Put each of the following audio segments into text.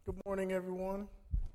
Good morning, everyone.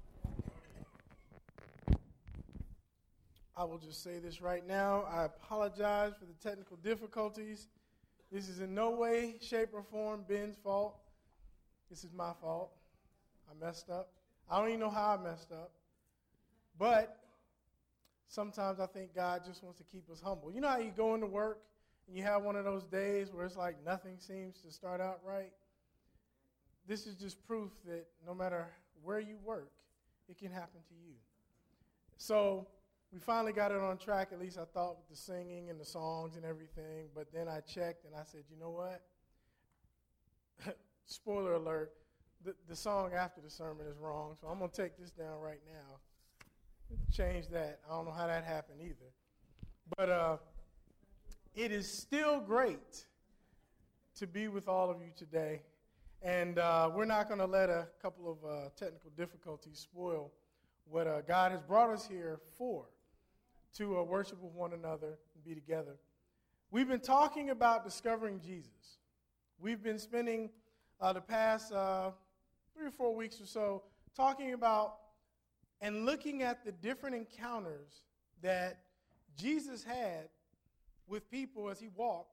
I will just say this right now. I apologize for the technical difficulties. This is in no way, shape, or form Ben's fault. This is my fault. I messed up. I don't even know how I messed up. But sometimes I think God just wants to keep us humble. You know how you go into work and you have one of those days where it's like nothing seems to start out right? This is just proof that no matter where you work, it can happen to you. So we finally got it on track, at least I thought, with the singing and the songs and everything. But then I checked and I said, you know what? Spoiler alert, the song after the sermon is wrong. So I'm going to take this down right now. Change that. I don't know how that happened either. But it is still great to be with all of you today. And we're not going to let a couple of technical difficulties spoil what God has brought us here for, to worship with one another and be together. We've been talking about discovering Jesus. We've been spending the past 3 or 4 weeks or so talking about and looking at the different encounters that Jesus had with people as he walked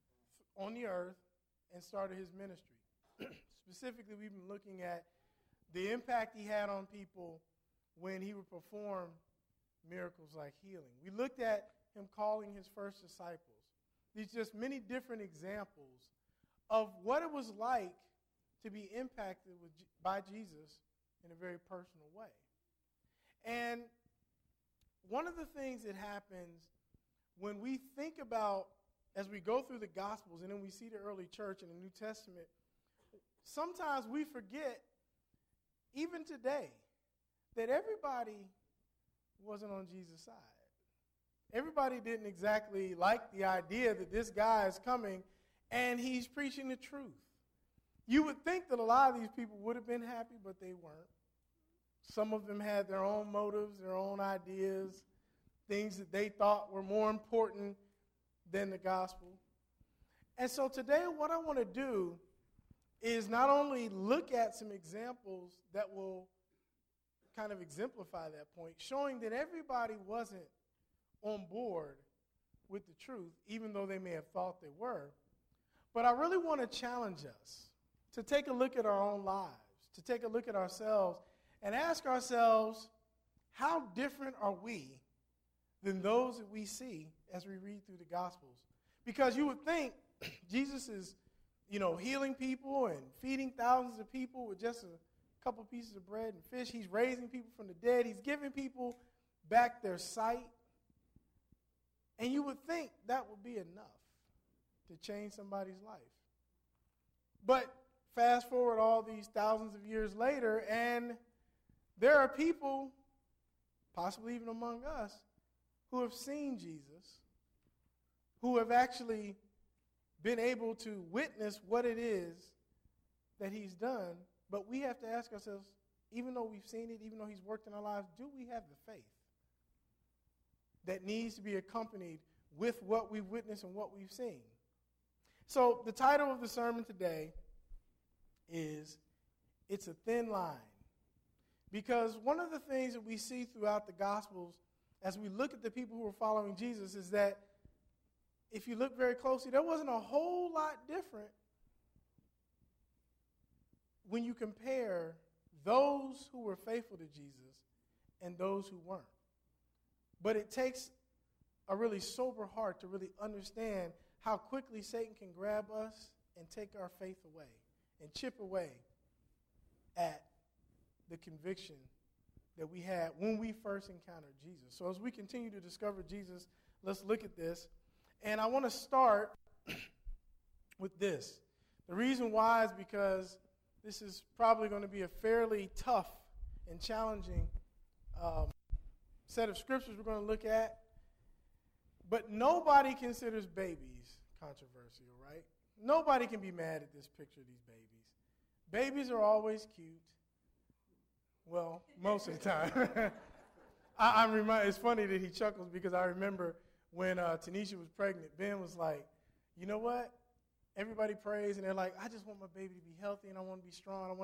on the earth and started his ministry. Specifically, we've been looking at the impact he had on people when he would perform miracles like healing. We looked at him calling his first disciples. These just many different examples of what it was like to be impacted by Jesus in a very personal way. And one of the things that happens when we think about, as we go through the Gospels and then we see the early church in the New Testament, sometimes we forget, even today, that everybody wasn't on Jesus' side. Everybody didn't exactly like the idea that this guy is coming and he's preaching the truth. You would think that a lot of these people would have been happy, but they weren't. Some of them had their own motives, their own ideas, things that they thought were more important than the gospel. And so today what I want to do is not only look at some examples that will kind of exemplify that point, showing that everybody wasn't on board with the truth, even though they may have thought they were. But I really want to challenge us to take a look at our own lives, to take a look at ourselves and ask ourselves, how different are we than those that we see as we read through the Gospels? Because you would think Jesus is, healing people and feeding thousands of people with just a couple pieces of bread and fish. He's raising people from the dead. He's giving people back their sight. And you would think that would be enough to change somebody's life. But fast forward all these thousands of years later, and there are people, possibly even among us, who have seen Jesus, who have actually been able to witness what it is that he's done. But we have to ask ourselves, even though we've seen it, even though he's worked in our lives, do we have the faith that needs to be accompanied with what we've witnessed and what we've seen? So the title of the sermon today is, It's a Thin Line. Because one of the things that we see throughout the Gospels as we look at the people who are following Jesus is that if you look very closely, there wasn't a whole lot different when you compare those who were faithful to Jesus and those who weren't. But it takes a really sober heart to really understand how quickly Satan can grab us and take our faith away and chip away at the conviction that we had when we first encountered Jesus. So as we continue to discover Jesus, let's look at this. And I want to start with this. The reason why is because this is probably going to be a fairly tough and challenging set of scriptures we're going to look at. But nobody considers babies controversial, right? Nobody can be mad at this picture of these babies. Babies are always cute. Well, most of the time. I'm reminded. It's funny that he chuckles because I remember when Tanisha was pregnant, Ben was like, you know what? Everybody prays, and they're like, I just want my baby to be healthy, and I want to be strong.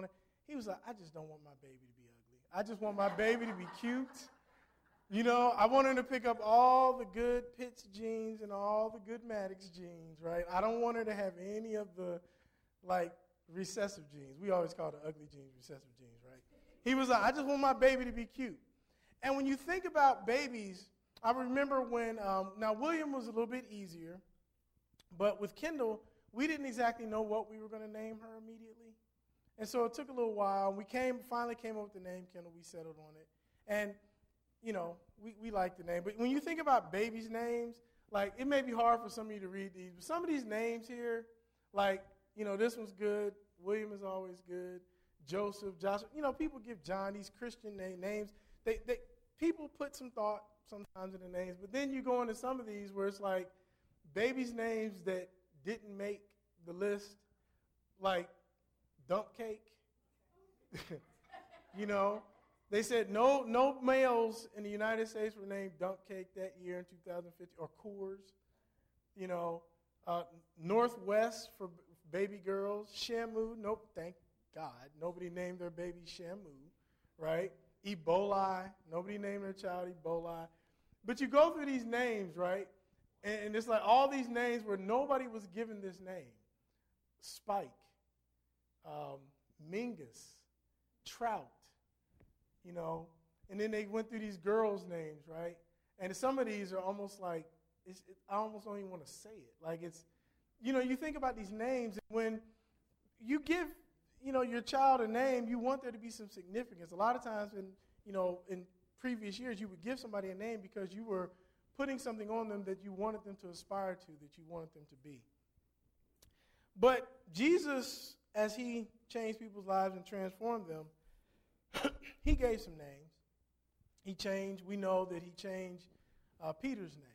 He was like, I just don't want my baby to be ugly. I just want my baby to be cute. You know, I want her to pick up all the good Pitts genes and all the good Maddox genes, right? I don't want her to have any of the, like, recessive genes. We always call the ugly genes recessive genes, right? He was like, I just want my baby to be cute. And when you think about babies, I remember when, now William was a little bit easier, but with Kendall, we didn't exactly know what we were going to name her immediately. And so it took a little while. We finally came up with the name Kendall. We settled on it. And, you know, we like the name. But when you think about babies' names, like, it may be hard for some of you to read these, but some of these names here, like, you know, this one's good. William is always good. Joseph, Joshua. You know, people give John these Christian names. People put some thought sometimes in the names. But then you go into some of these where it's like babies' names that didn't make the list, like Dump Cake. You know, they said no males in the United States were named Dump Cake that year in 2015, or Coors. You know, Northwest for baby girls. Shamu, nope, thank God. Nobody named their baby Shamu, right? Ebola, nobody named their child Ebola. But you go through these names, right? And it's like all these names where nobody was given this name. Spike, Mingus, Trout, you know. And then they went through these girls' names, right? And some of these are almost like, I almost don't even want to say it. Like it's, you know, you think about these names, and when you give, you know, your child a name, you want there to be some significance. A lot of times in previous years, you would give somebody a name because you were putting something on them that you wanted them to aspire to, that you wanted them to be. But Jesus, as he changed people's lives and transformed them, he gave some names. We know that he changed Peter's name.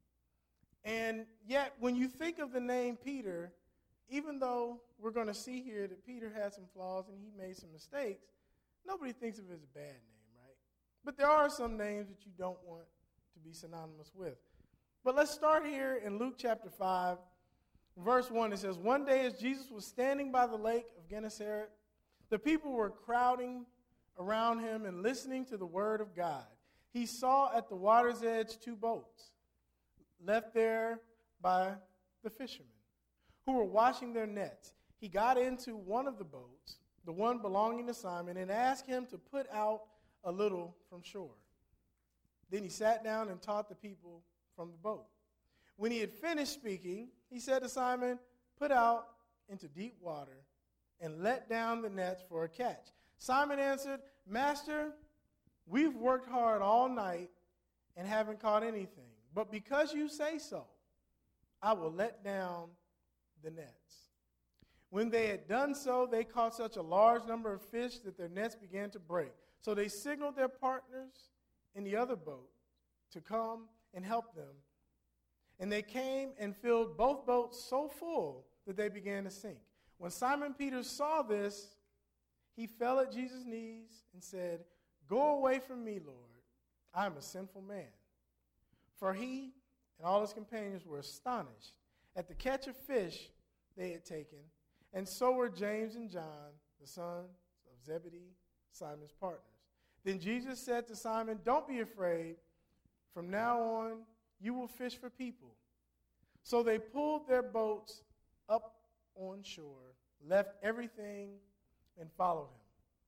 And yet, when you think of the name Peter, even though we're going to see here that Peter had some flaws and he made some mistakes, nobody thinks of it as a bad name, right? But there are some names that you don't want to be synonymous with. But let's start here in Luke chapter 5, verse 1. It says, one day as Jesus was standing by the lake of Gennesaret, the people were crowding around him and listening to the word of God. He saw at the water's edge 2 boats left there by the fishermen who were washing their nets. He got into one of the boats, the one belonging to Simon, and asked him to put out a little from shore. Then he sat down and taught the people from the boat. When he had finished speaking, he said to Simon, put out into deep water and let down the nets for a catch. Simon answered, Master, we've worked hard all night and haven't caught anything. But because you say so, I will let down the nets. When they had done so, they caught such a large number of fish that their nets began to break. So they signaled their partners in the other boat to come and help them. And they came and filled both boats so full that they began to sink. When Simon Peter saw this, he fell at Jesus' knees and said, Go away from me, Lord. I am a sinful man. For he and all his companions were astonished at the catch of fish they had taken, and so were James and John, the sons of Zebedee, Simon's partners. Then Jesus said to Simon, Don't be afraid. From now on, you will fish for people. So they pulled their boats up on shore, left everything, and followed him.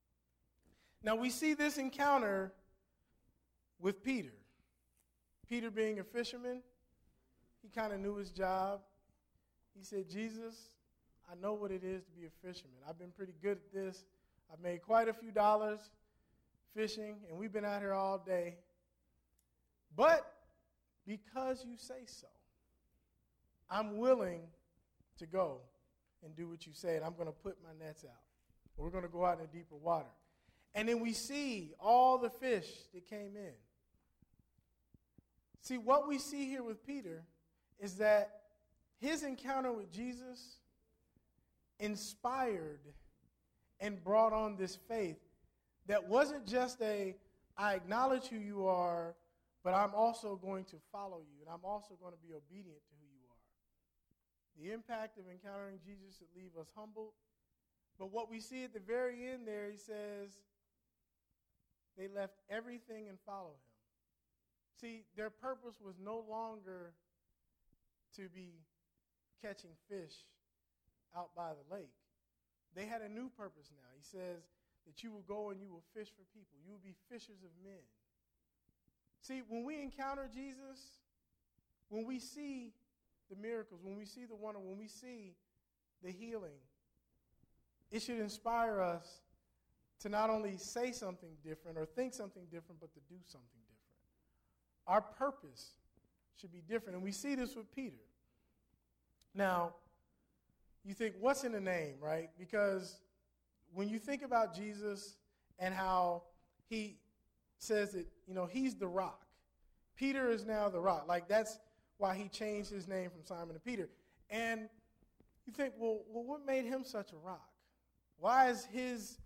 Now we see this encounter with Peter. Peter being a fisherman, he kind of knew his job. He said, Jesus, I know what it is to be a fisherman. I've been pretty good at this. I've made quite a few dollars fishing, and we've been out here all day. But because you say so, I'm willing to go and do what you say, and I'm going to put my nets out. We're going to go out in deeper water. And then we see all the fish that came in. See, what we see here with Peter is that his encounter with Jesus inspired and brought on this faith that wasn't just I acknowledge who you are, but I'm also going to follow you, and I'm also going to be obedient to who you are. The impact of encountering Jesus should leave us humbled, But what we see at the very end there, he says, they left everything and followed him. See, their purpose was no longer to be catching fish out by the lake. They had a new purpose now. He says that you will go and you will fish for people. You will be fishers of men. See, when we encounter Jesus, when we see the miracles, when we see the wonder, when we see the healing, it should inspire us to not only say something different or think something different, but to do something different. Our purpose should be different, and we see this with Peter. Now, you think, what's in the name, right? Because when you think about Jesus and how he says that, he's the rock. Peter is now the rock. Like, that's why he changed his name from Simon to Peter. And you think, well, what made him such a rock? Why is his,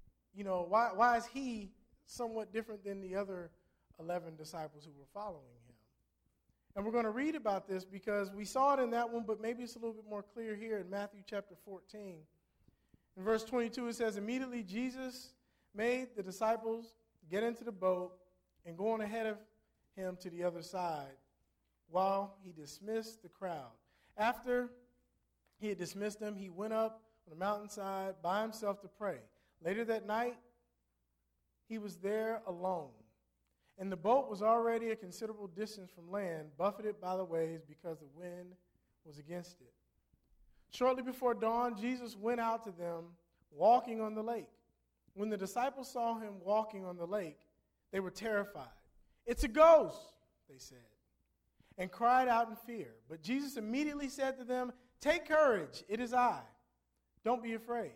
why is he somewhat different than the other 11 disciples who were following him? And we're going to read about this because we saw it in that one, but maybe it's a little bit more clear here in Matthew chapter 14. In verse 22, it says, immediately Jesus made the disciples get into the boat and go on ahead of him to the other side while he dismissed the crowd. After he had dismissed them, he went up on the mountainside by himself to pray. Later that night, he was there alone. And the boat was already a considerable distance from land, buffeted by the waves because the wind was against it. Shortly before dawn, Jesus went out to them walking on the lake. When the disciples saw him walking on the lake, they were terrified. It's a ghost, they said, and cried out in fear. But Jesus immediately said to them, take courage, it is I. Don't be afraid.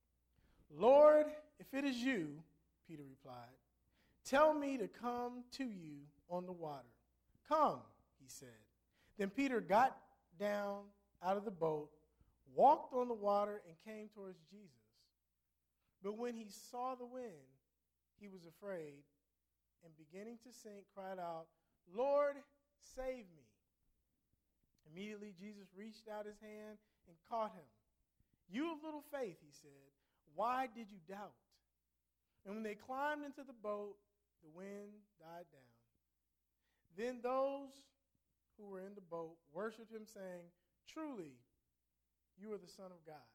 Lord, if it is you, Peter replied, tell me to come to you on the water. Come, he said. Then Peter got down out of the boat, walked on the water, and came towards Jesus. But when he saw the wind, he was afraid, and beginning to sink, cried out, Lord, save me. Immediately Jesus reached out his hand and caught him. You of little faith, he said, why did you doubt? And when they climbed into the boat, the wind died down. Then those who were in the boat worshiped him, saying, truly, you are the Son of God.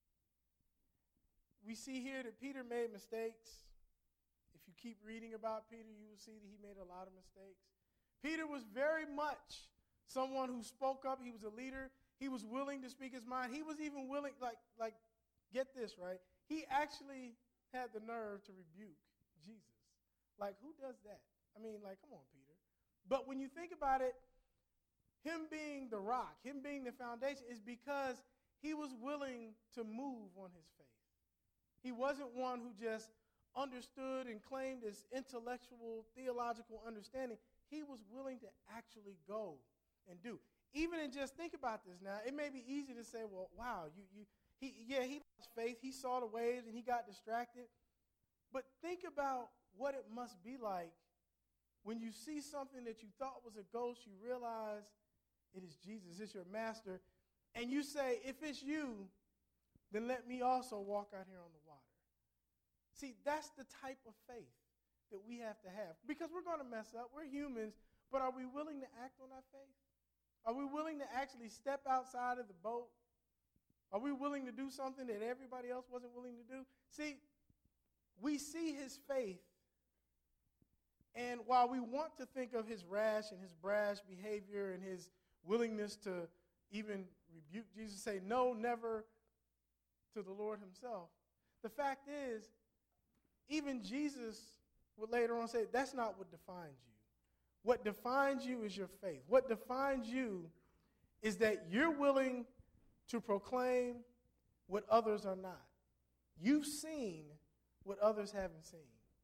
We see here that Peter made mistakes. If you keep reading about Peter, you will see that he made a lot of mistakes. Peter was very much someone who spoke up. He was a leader. He was willing to speak his mind. He was even willing, like get this, right? He actually had the nerve to rebuke Jesus. Like, who does that? I mean, come on, Peter. But when you think about it, him being the rock, him being the foundation, is because he was willing to move on his faith. He wasn't one who just understood and claimed this intellectual, theological understanding. He was willing to actually go and do. Even in just think about this now, it may be easy to say, well, wow, he lost faith. He saw the waves and he got distracted. But think about what it must be like when you see something that you thought was a ghost, you realize it is Jesus, it's your master, and you say, if it's you, then let me also walk out here on the water. See, that's the type of faith that we have to have. Because we're going to mess up. We're humans. But are we willing to act on our faith? Are we willing to actually step outside of the boat? Are we willing to do something that everybody else wasn't willing to do? See, we see his faith. And while we want to think of his rash and his brash behavior and his willingness to even rebuke Jesus, say no, never to the Lord himself, the fact is, even Jesus would later on say, that's not what defines you. What defines you is your faith. What defines you is that you're willing to proclaim what others are not. You've seen what others haven't seen.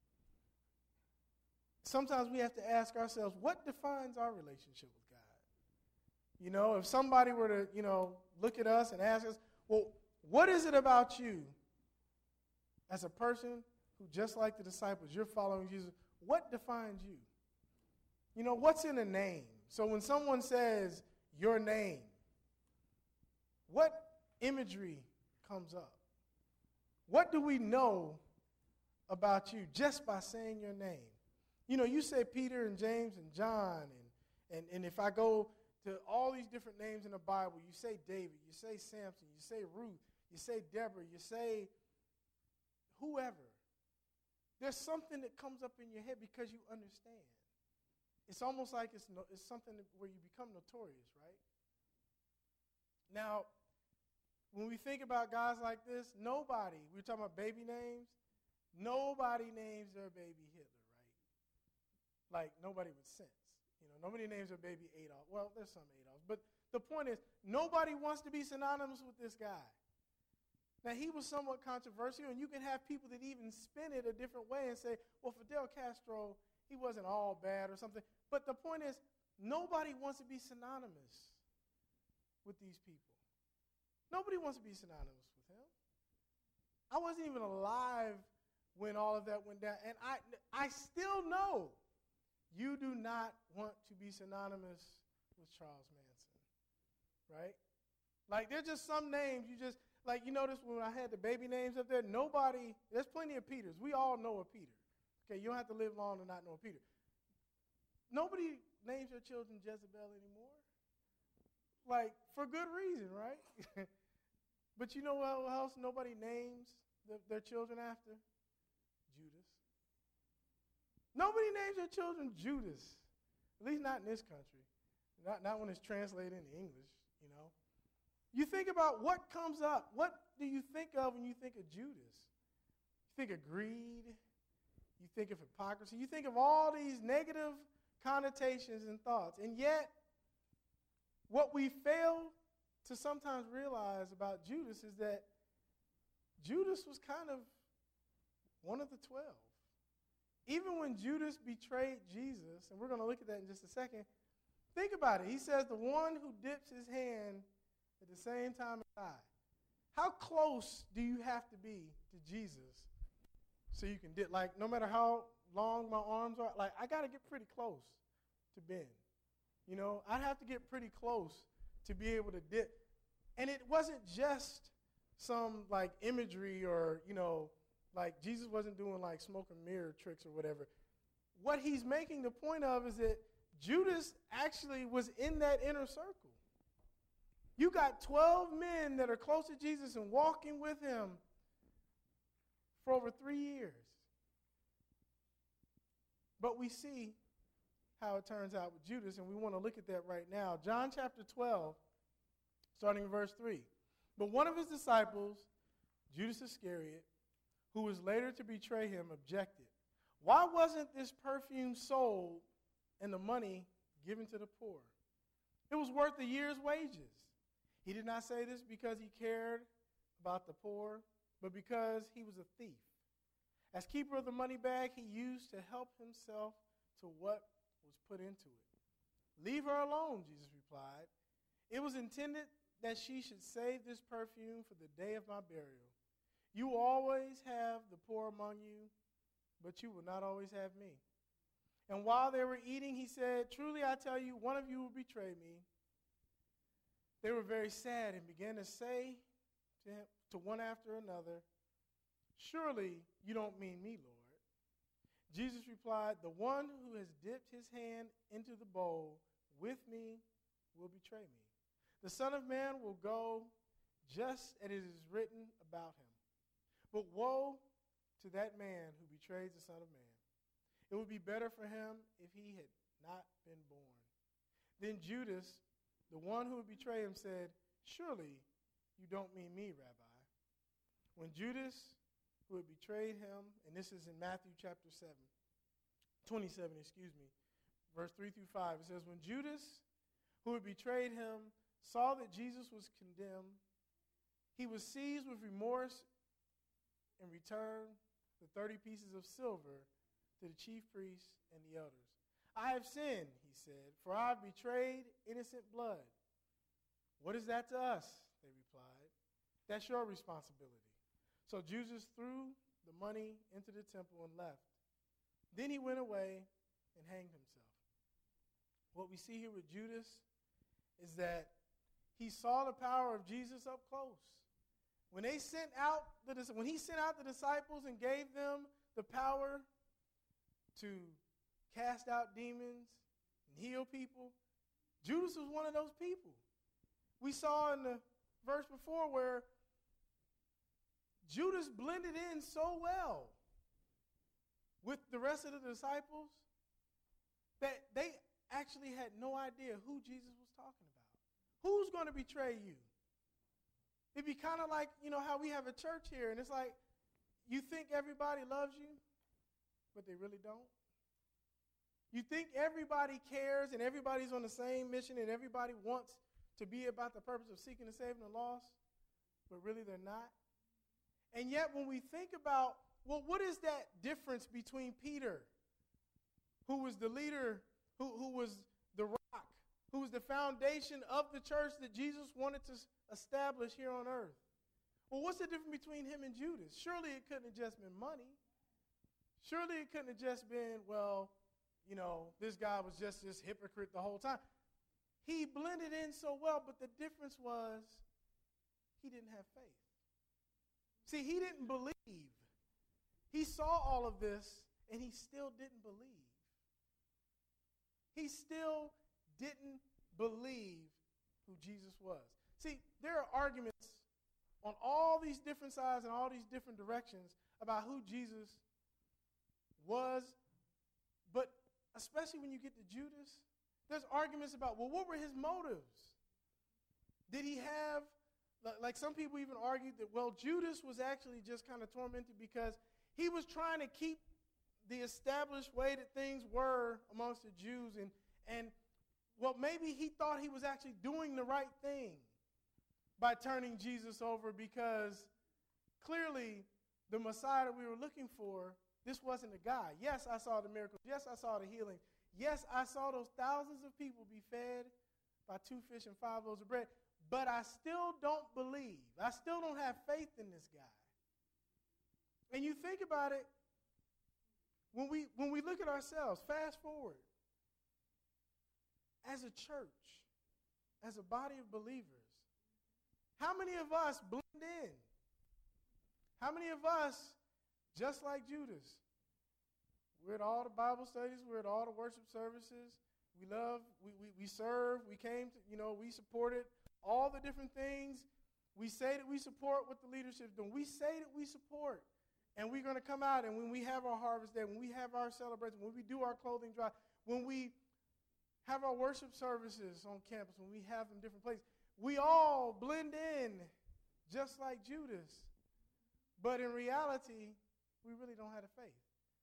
Sometimes we have to ask ourselves, what defines our relationship with God? If somebody were to, look at us and ask us, well, what is it about you as a person who, just like the disciples, you're following Jesus? What defines you? What's in a name? So when someone says your name, what imagery comes up? What do we know about you just by saying your name? You know, you say Peter and James and John, and if I go to all these different names in the Bible, you say David, you say Samson, you say Ruth, you say Deborah, you say whoever. There's something that comes up in your head because you understand. It's almost like it's something where you become notorious, right? Now, when we think about guys like this, nobody, we were talking about baby names, nobody names their baby Hitler, right? Like, nobody with sense. You know, nobody names their baby Adolf. Well, there's some Adolfs. But the point is, nobody wants to be synonymous with this guy. Now, he was somewhat controversial, and you can have people that even spin it a different way and say, well, Fidel Castro, he wasn't all bad or something. But the point is, nobody wants to be synonymous with these people. Nobody wants to be synonymous with him. I wasn't even alive when all of that went down. And I still know you do not want to be synonymous with Charles Manson, right? Like, there's just some names you just, like, you notice when I had the baby names up there, there's plenty of Peters. We all know a Peter. Okay, you don't have to live long to not know a Peter. Nobody names their children Jezebel anymore. Like, for good reason, right? But you know what else nobody names their children after? Judas. Nobody names their children Judas, at least not in this country. Not when it's translated into English, you know. You think about what comes up. What do you think of when you think of Judas? You think of greed. You think of hypocrisy. You think of all these negative connotations and thoughts. And yet, what we fail to sometimes realize about Judas is that Judas was kind of one of the 12. Even when Judas betrayed Jesus, and we're going to look at that in just a second, think about it. He says, the one who dips his hand at the same time as I. How close do you have to be to Jesus so you can dip? Like, no matter how long my arms are, like, I got to get pretty close to Ben. You know, I'd have to get pretty close to be able to dip. And it wasn't just some, like, imagery or, you know, like Jesus wasn't doing, like, smoke and mirror tricks or whatever. What he's making the point of is that Judas actually was in that inner circle. You got 12 men that are close to Jesus and walking with him for over 3 years. But we see how it turns out with Judas, and we want to look at that right now. John chapter 12, starting in verse 3. But one of his disciples, Judas Iscariot, who was later to betray him, objected. Why wasn't this perfume sold and the money given to the poor? It was worth a year's wages. He did not say this because he cared about the poor, but because he was a thief. As keeper of the money bag, he used to help himself to what was put into it. Leave her alone, Jesus replied. It was intended that she should save this perfume for the day of my burial. You will always have the poor among you, but you will not always have me. And while they were eating, he said, truly I tell you, one of you will betray me. They were very sad and began to say to one after another, surely you don't mean me, Lord. Jesus replied, the one who has dipped his hand into the bowl with me will betray me. The Son of Man will go just as it is written about him. But woe to that man who betrays the Son of Man. It would be better for him if he had not been born. Then Judas, the one who would betray him, said, surely you don't mean me, Rabbi. When Judas, who had betrayed him, and this is in Matthew chapter 27, verse 3 through 5, it says, when Judas, who had betrayed him, saw that Jesus was condemned, he was seized with remorse and returned the 30 pieces of silver to the chief priests and the elders. I have sinned, he said, for I have betrayed innocent blood. What is that to us? They replied. That's your responsibility. So Judas threw the money into the temple and left. Then he went away and hanged himself. What we see here with Judas is that he saw the power of Jesus up close. When he sent out the disciples and gave them the power to cast out demons and heal people, Judas was one of those people. We saw in the verse before where Judas blended in so well with the rest of the disciples that they actually had no idea who Jesus was talking about. Who's going to betray you? It'd be kind of like, how we have a church here, and it's like you think everybody loves you, but they really don't. You think everybody cares and everybody's on the same mission and everybody wants to be about the purpose of seeking and saving the lost, but really they're not. And yet when we think about, what is that difference between Peter, who was the leader, who was the rock, who was the foundation of the church that Jesus wanted to establish here on earth? Well, what's the difference between him and Judas? Surely it couldn't have just been money. Surely it couldn't have just been, this guy was just this hypocrite the whole time. He blended in so well, but the difference was he didn't have faith. See, he didn't believe. He saw all of this, and he still didn't believe. He still didn't believe who Jesus was. See, there are arguments on all these different sides and all these different directions about who Jesus was, but especially when you get to Judas, there's arguments about, what were his motives? Did he have, like some people even argued that, Judas was actually just kind of tormented because he was trying to keep the established way that things were amongst the Jews, and maybe he thought he was actually doing the right thing by turning Jesus over, because clearly the Messiah that we were looking for, this wasn't a guy. Yes, I saw the miracles. Yes, I saw the healing. Yes, I saw those thousands of people be fed by 2 fish and 5 loaves of bread, but I still don't believe. I still don't have faith in this guy. And you think about it, when we look at ourselves, fast forward, as a church, as a body of believers, how many of us blend in? How many of us, just like Judas, we're at all the Bible studies, we're at all the worship services, we love, we serve, we came to, we supported all the different things. We say that we support what the leadership's doing. We say that we support. And we're going to come out, and when we have our harvest day, when we have our celebration, when we do our clothing drive, when we have our worship services on campus, when we have them different places, we all blend in just like Judas. But in reality, we really don't have the faith.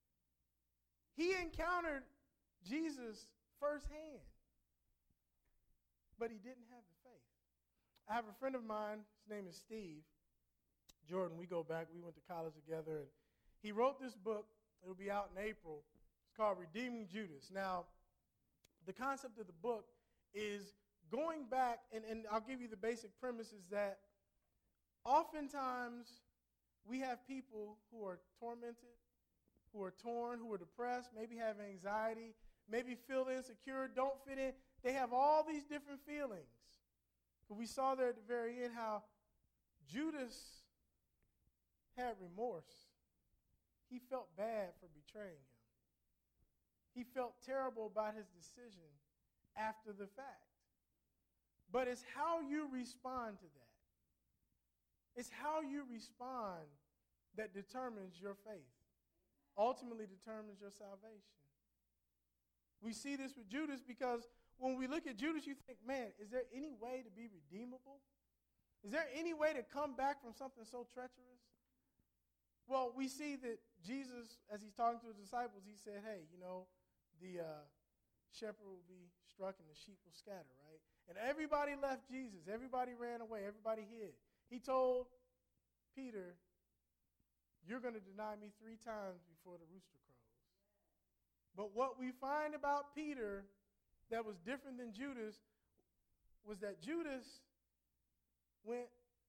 He encountered Jesus firsthand, but he didn't have the faith. I have a friend of mine, his name is Steve Jordan. We go back, we went to college together, and he wrote this book. It'll be out in April. It's called Redeeming Judas. Now, the concept of the book is going back, and I'll give you the basic premise, is that oftentimes we have people who are tormented, who are torn, who are depressed, maybe have anxiety, maybe feel insecure, don't fit in. They have all these different feelings. But we saw there at the very end how Judas had remorse. He felt bad for betraying him. He felt terrible about his decision after the fact. But it's how you respond to that. It's how you respond that determines your faith, ultimately determines your salvation. We see this with Judas because when we look at Judas, you think, man, is there any way to be redeemable? Is there any way to come back from something so treacherous? Well, we see that Jesus, as he's talking to his disciples, he said, hey, the shepherd will be struck and the sheep will scatter, right? And everybody left Jesus. Everybody ran away. Everybody hid. He told Peter, you're going to deny me 3 times before the rooster crows. But what we find about Peter that was different than Judas was that Judas went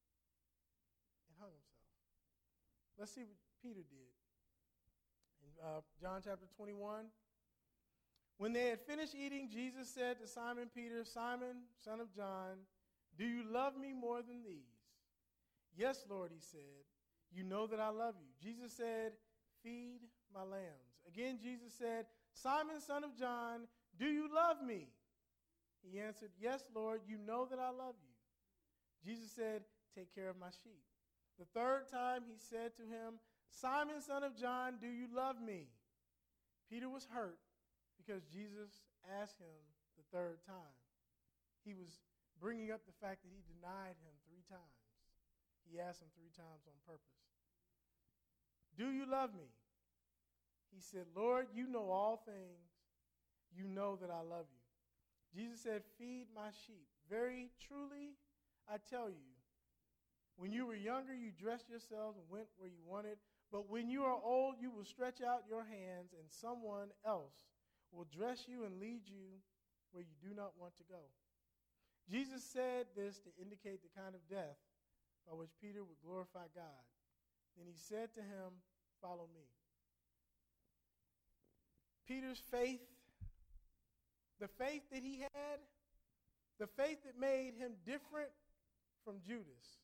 and hung himself. Let's see what Peter did. In John chapter 21, when they had finished eating, Jesus said to Simon Peter, Simon, son of John, do you love me more than these? Yes, Lord, he said. You know that I love you. Jesus said, feed my lambs. Again, Jesus said, Simon, son of John, do you love me? He answered, yes, Lord, you know that I love you. Jesus said, take care of my sheep. The third time he said to him, Simon, son of John, do you love me? Peter was hurt because Jesus asked him the third time. He was bringing up the fact that he denied him 3 times. He asked him 3 times on purpose. Do you love me? He said, Lord, you know all things. You know that I love you. Jesus said, feed my sheep. Very truly, I tell you, when you were younger, you dressed yourselves and went where you wanted. But when you are old, you will stretch out your hands, and someone else will dress you and lead you where you do not want to go. Jesus said this to indicate the kind of death by which Peter would glorify God. Then he said to him, follow me. Peter's faith, the faith that he had, the faith that made him different from Judas,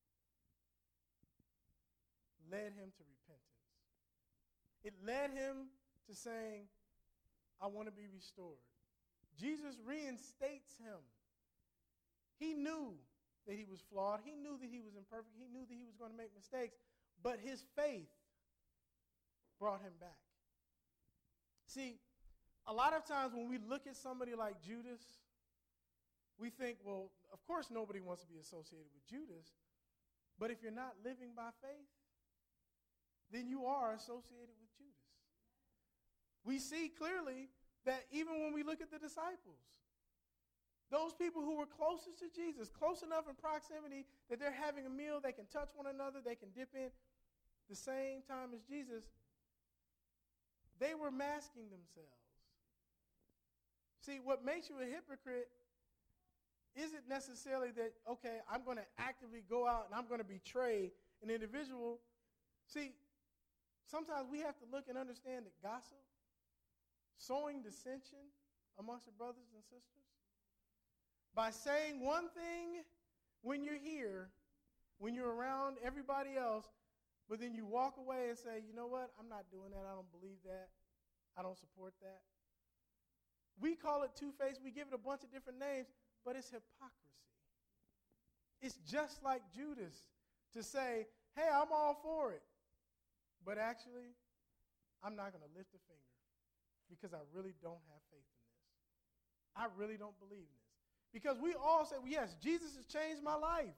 led him to repentance. It led him to saying, I want to be restored. Jesus reinstates him. He knew that he was flawed. He knew that he was imperfect. He knew that he was going to make mistakes. But his faith brought him back. See, a lot of times when we look at somebody like Judas, we think, well, of course nobody wants to be associated with Judas. But if you're not living by faith, then you are associated with Judas. We see clearly that even when we look at the disciples, those people who were closest to Jesus, close enough in proximity that they're having a meal, they can touch one another, they can dip in the same time as Jesus, they were masking themselves. See, what makes you a hypocrite isn't necessarily that, okay, I'm going to actively go out and I'm going to betray an individual. See, sometimes we have to look and understand that gossip, sowing dissension amongst your brothers and sisters, by saying one thing when you're here, when you're around everybody else, but then you walk away and say, you know what, I'm not doing that, I don't believe that, I don't support that. We call it two-faced, we give it a bunch of different names, but it's hypocrisy. It's just like Judas to say, hey, I'm all for it, but actually, I'm not going to lift a finger because I really don't have faith in this. I really don't believe in this. Because we all say, well, yes, Jesus has changed my life.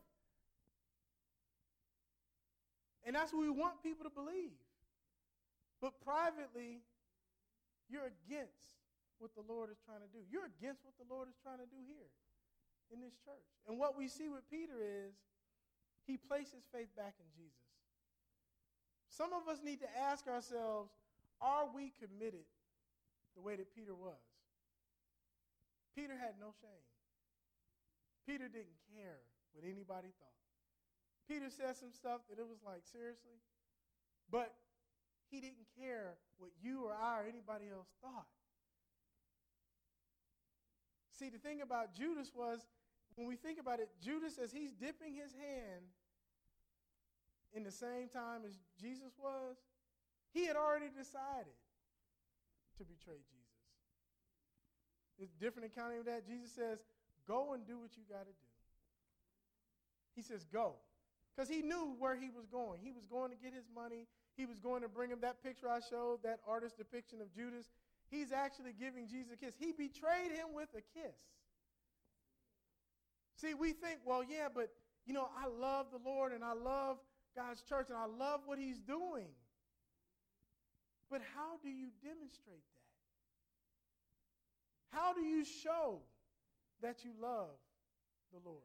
And that's what we want people to believe. But privately, you're against what the Lord is trying to do. You're against what the Lord is trying to do here in this church. And what we see with Peter is he placed his faith back in Jesus. Some of us need to ask ourselves, are we committed the way that Peter was? Peter had no shame. Peter didn't care what anybody thought. Peter said some stuff that it was like, seriously? But he didn't care what you or I or anybody else thought. See, the thing about Judas was, when we think about it, Judas, as he's dipping his hand in the same time as Jesus was, he had already decided to betray Jesus. It's a different accounting of that. Jesus says, go and do what you got to do. He says, go. Because he knew where he was going. He was going to get his money. He was going to bring him that picture I showed, that artist's depiction of Judas. He's actually giving Jesus a kiss. He betrayed him with a kiss. See, we think, well, yeah, but, you know, I love the Lord and I love God's church and I love what he's doing. But how do you demonstrate that? How do you show that you love the Lord?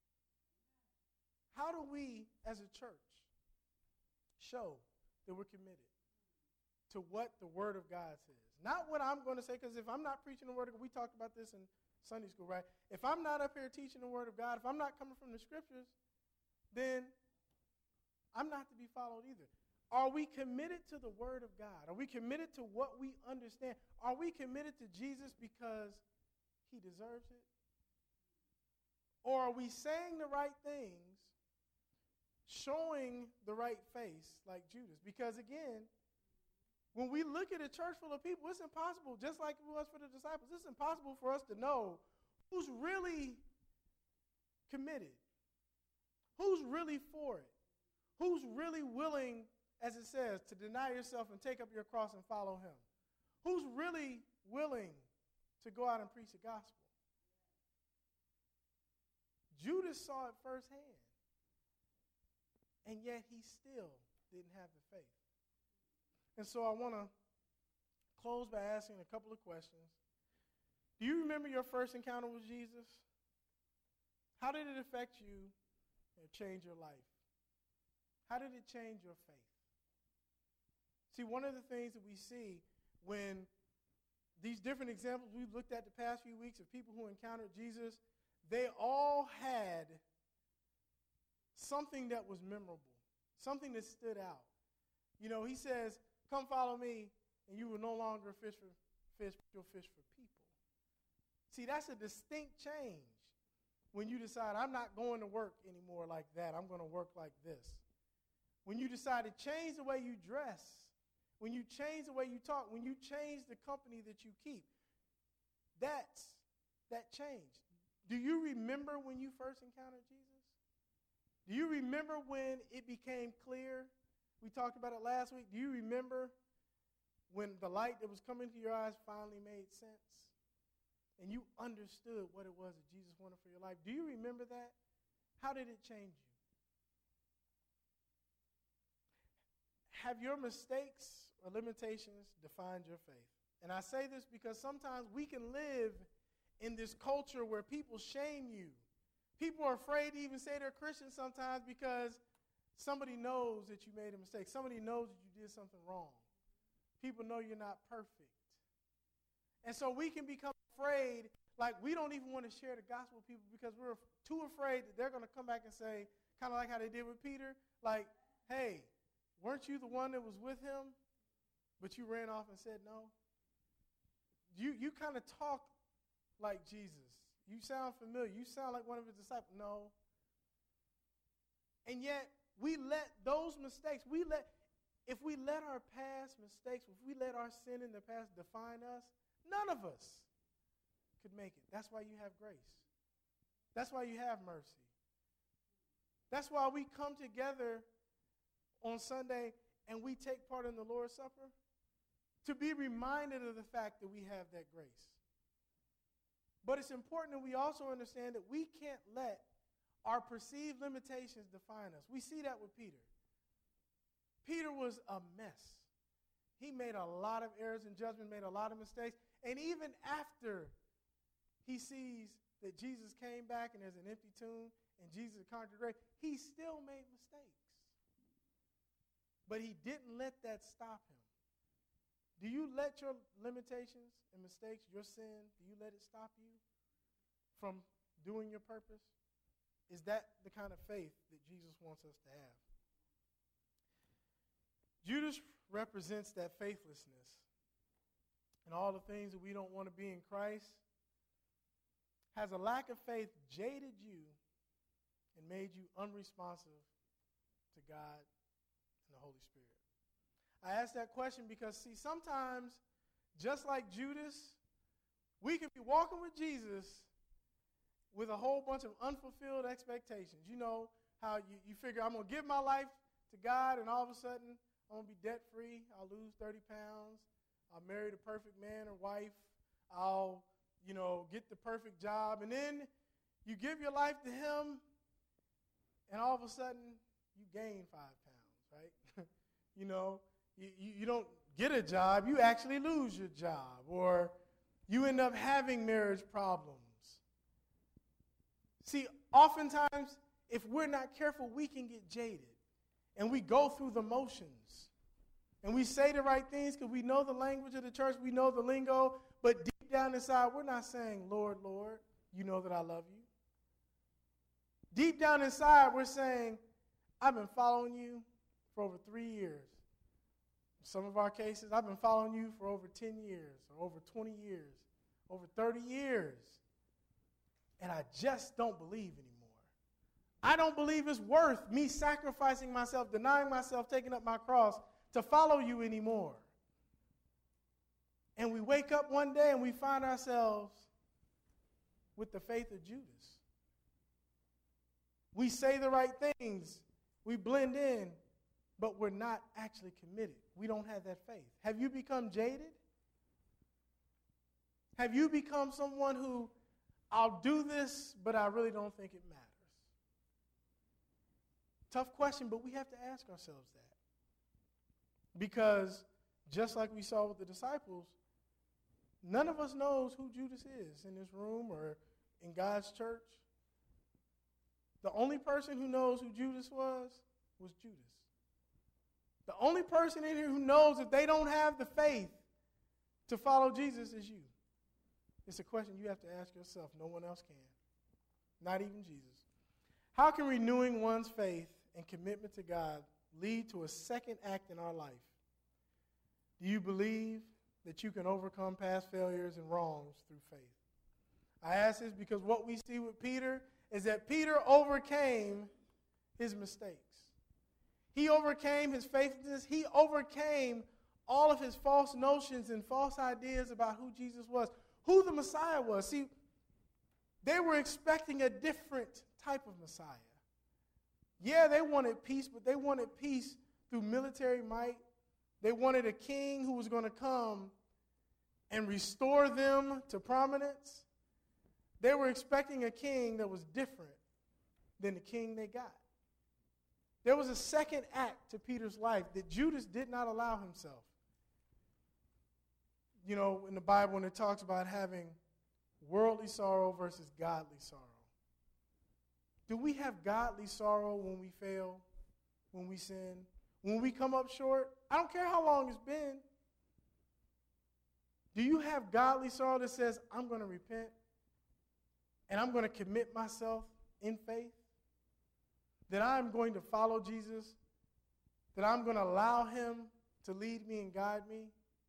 How do we, as a church, show that we're committed to what the Word of God says? Not what I'm going to say, because if I'm not preaching the Word of God, we talked about this in Sunday school, right? If I'm not up here teaching the Word of God, if I'm not coming from the Scriptures, then I'm not to be followed either. Are we committed to the Word of God? Are we committed to what we understand? Are we committed to Jesus because he deserves it? Or are we saying the right things, showing the right face like Judas. Because again, when we look at a church full of people, it's impossible, just like it was for the disciples, it's impossible for us to know who's really committed, who's really for it, who's really willing, as it says, to deny yourself and take up your cross and follow him, who's really willing to go out and preach the gospel. Judas saw it firsthand, and yet he still didn't have the faith. And so I want to close by asking a couple of questions. Do you remember your first encounter with Jesus? How did it affect you and change your life? How did it change your faith? See, one of the things that we see when these different examples we've looked at the past few weeks of people who encountered Jesus, they all had something that was memorable, something that stood out. You know, he says, come follow me, and you will no longer fish for fish, but you'll fish for people. See, that's a distinct change when you decide, I'm not going to work anymore like that. I'm going to work like this. When you decide to change the way you dress, when you change the way you talk, when you change the company that you keep, that's that change. Do you remember when you first encountered Jesus? Do you remember when it became clear? We talked about it last week. Do you remember when the light that was coming to your eyes finally made sense? And you understood what it was that Jesus wanted for your life. Do you remember that? How did it change you? Have your mistakes or limitations defined your faith? And I say this because sometimes we can live in this culture where people shame you. People are afraid to even say they're Christians sometimes because somebody knows that you made a mistake. Somebody knows that you did something wrong. People know you're not perfect. And so we can become afraid, like we don't even want to share the gospel with people because we're too afraid that they're going to come back and say, kind of like how they did with Peter, like, hey, weren't you the one that was with him, but you ran off and said no? You kind of talk like Jesus. You sound familiar. You sound like one of his disciples. No. And yet, we let those mistakes, if we let our past mistakes, if we let our sin in the past define us, none of us could make it. That's why you have grace. That's why you have mercy. That's why we come together on Sunday and we take part in the Lord's Supper to be reminded of the fact that we have that grace. But it's important that we also understand that we can't let our perceived limitations define us. We see that with Peter. Peter was a mess. He made a lot of errors in judgment, made a lot of mistakes. And even after he sees that Jesus came back and there's an empty tomb and Jesus conquered the grave, he still made mistakes. But he didn't let that stop him. Do you let your limitations and mistakes, your sin, do you let it stop you from doing your purpose? Is that the kind of faith that Jesus wants us to have? Judas represents that faithlessness and all the things that we don't want to be in Christ. Has a lack of faith jaded you and made you unresponsive to God and the Holy Spirit? I ask that question because, see, sometimes, just like Judas, we can be walking with Jesus with a whole bunch of unfulfilled expectations. You know how you figure, I'm going to give my life to God, and all of a sudden, I'm going to be debt-free. I'll lose 30 pounds. I'll marry the perfect man or wife. I'll, get the perfect job. And then you give your life to him, and all of a sudden, you gain 5 pounds, right? You don't get a job, you actually lose your job, or you end up having marriage problems. See, oftentimes, if we're not careful, we can get jaded, and we go through the motions, and we say the right things because we know the language of the church, we know the lingo, but deep down inside, we're not saying, Lord, Lord, you know that I love you. Deep down inside, we're saying, I've been following you for over 3 years. In some of our cases, I've been following you for over 10 years, or over 20 years, over 30 years. And I just don't believe anymore. I don't believe it's worth me sacrificing myself, denying myself, taking up my cross to follow you anymore. And we wake up one day and we find ourselves with the faith of Judas. We say the right things, we blend in, but we're not actually committed. We don't have that faith. Have you become jaded? Have you become someone who, I'll do this, but I really don't think it matters? Tough question, but we have to ask ourselves that. Because just like we saw with the disciples, none of us knows who Judas is in this room or in God's church. The only person who knows who Judas was Judas. The only person in here who knows that they don't have the faith to follow Jesus is you. It's a question you have to ask yourself. No one else can. Not even Jesus. How can renewing one's faith and commitment to God lead to a second act in our life? Do you believe that you can overcome past failures and wrongs through faith? I ask this because what we see with Peter is that Peter overcame his mistakes. He overcame his faithfulness. He overcame all of his false notions and false ideas about who Jesus was, who the Messiah was. See, they were expecting a different type of Messiah. Yeah, they wanted peace, but they wanted peace through military might. They wanted a king who was going to come and restore them to prominence. They were expecting a king that was different than the king they got. There was a second act to Peter's life that Judas did not allow himself. You know, in the Bible, when it talks about having worldly sorrow versus godly sorrow. Do we have godly sorrow when we fail, when we sin, when we come up short? I don't care how long it's been. Do you have godly sorrow that says, I'm going to repent and I'm going to commit myself in faith? That I'm going to follow Jesus? That I'm going to allow him to lead me and guide me?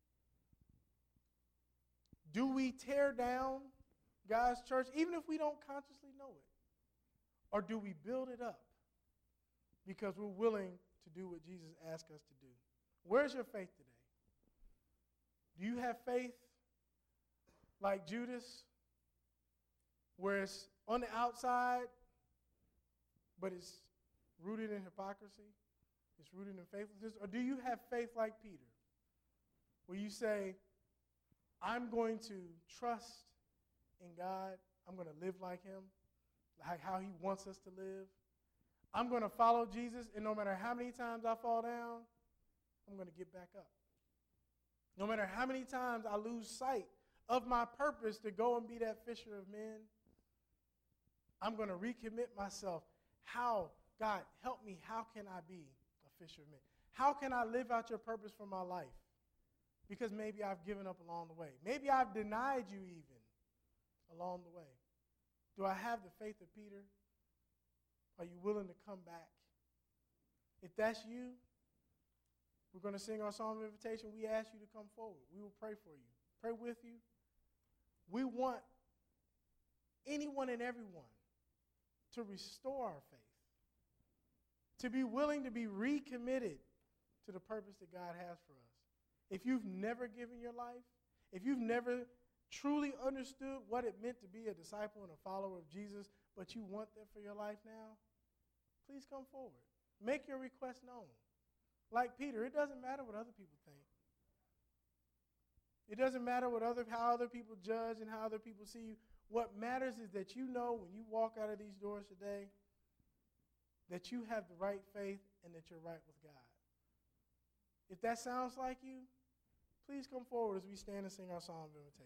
Do we tear down God's church even if we don't consciously know it? Or do we build it up because we're willing to do what Jesus asked us to do? Where's your faith today? Do you have faith like Judas, where it's on the outside, but it's rooted in hypocrisy? It's rooted in faithlessness? Or do you have faith like Peter, where you say, I'm going to trust in God. I'm going to live like him, like how he wants us to live. I'm going to follow Jesus, and no matter how many times I fall down, I'm going to get back up. No matter how many times I lose sight of my purpose to go and be that fisher of men, I'm going to recommit myself. How, God, help me. How can I be a fisher of men? How can I live out your purpose for my life? Because maybe I've given up along the way. Maybe I've denied you even along the way. Do I have the faith of Peter? Are you willing to come back? If that's you, we're going to sing our song of invitation. We ask you to come forward. We will pray for you, pray with you. We want anyone and everyone to restore our faith, to be willing to be recommitted to the purpose that God has for us. If you've never given your life, if you've never truly understood what it meant to be a disciple and a follower of Jesus, but you want that for your life now, please come forward. Make your request known. Like Peter, it doesn't matter what other people think. It doesn't matter how other people judge and how other people see you. What matters is that you know when you walk out of these doors today that you have the right faith and that you're right with God. If that sounds like you, please come forward as we stand and sing our song of invitation.